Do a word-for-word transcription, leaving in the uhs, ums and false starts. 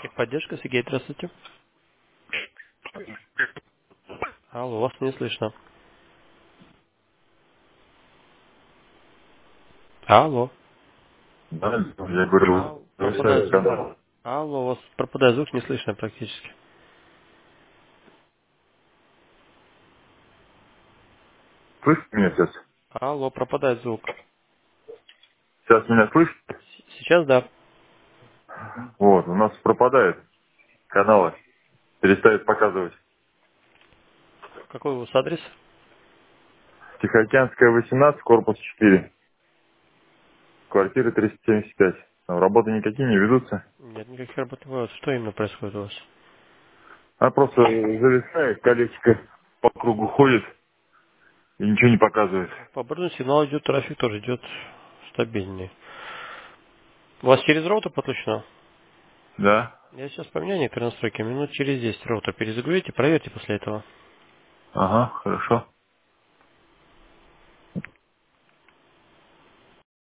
Техподдержка, Сергей, здравствуйте. Алло, вас не слышно. Алло. Да, я говорю, Ал- вы пропадает сайт звук. канала. Алло, у вас пропадает звук, не слышно практически. Слышите меня сейчас? Алло, пропадает звук. Сейчас меня слышите? С- Сейчас да. Вот, у нас пропадает каналы, перестает показывать. Какой у вас адрес? Тихоокеанская, восемнадцать, корпус четыре, квартира триста семьдесят пять. Там работы никакие не ведутся. Нет, никаких работ не бывает. Что именно происходит у вас? Она просто зависает, колечко по кругу ходит и ничего не показывает. По оборудованию сигнал идет, трафик тоже идет стабильный. У вас через роутер подключено? Да? Я сейчас поменяю некоторые настройки. Минут через десять роутер перезагрузите, проверьте после этого. Ага, хорошо.